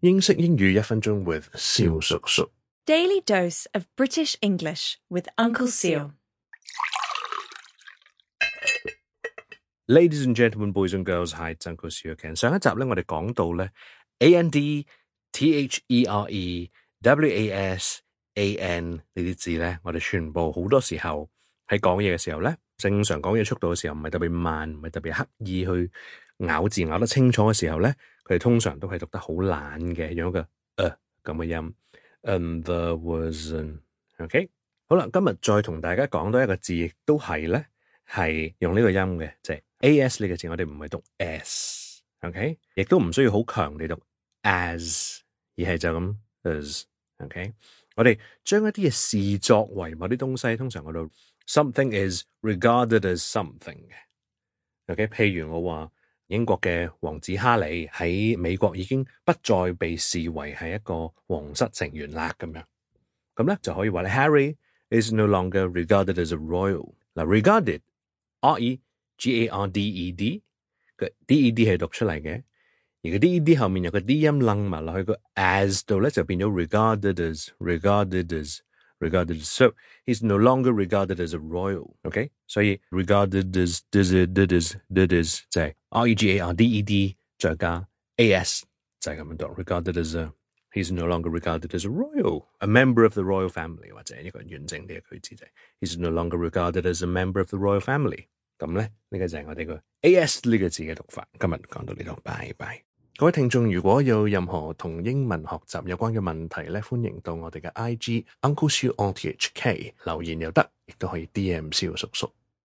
英式英語1分鐘 with 蕭叔叔。 Daily dose of British English with Uncle Seal. Ladies and gentlemen, boys and girls, hi, it's Uncle Seal again. 上一集咧，我哋講到咧 AND, THERE, WAS, AN 呢啲字咧，我哋全部好多時候喺講嘢嘅時候咧，正常講嘢速度嘅時候，唔係特別慢，唔係特別刻意去咬字咬得清楚嘅時候咧，佢哋通常都係讀得好懶嘅，用一個咁嘅音。The wasn't OK 好啦，今日再同大家講多一個字，亦都係咧係用呢個音嘅，即係 AS 呢個字，我哋唔係讀 S OK， 亦都唔需要好強地讀 as， 而係就咁 as OK。 我哋將一啲嘢視作為某啲東西，通常我度 something is regarded as something 嘅 OK。 譬如我話英國嘅王子哈利喺美國已經不再被視為係一個皇室成員啦，咁樣咁咧就可以話咧 Harry is no longer regarded as a royal。 嗱 regarded R-E-G-A-R-D-E-D 個 D-E-D 係讀出嚟嘅，而個 D-E-D 後面有個 D 音楞埋落去個 as 度咧就變咗 regarded as so he's no longer regarded as a royal OK， 所以 regarded as did is 就係 R-E-G-A-R-D-E-D 再加 AS 就係咁樣讀 regarded as he's no longer regarded as a royal, a member of the royal family， 或者一個完整啲嘅句子就係 he's no longer regarded as a member of the royal family。 咁咧呢個就係我哋個 AS 呢個字嘅讀法。今日講到呢度，拜拜。各位聽眾，如果有任何同英文學習有關嘅問題咧，歡迎到我哋嘅 IG Uncle Siu on THK 留言又得，亦都可以 DM 蕭叔叔。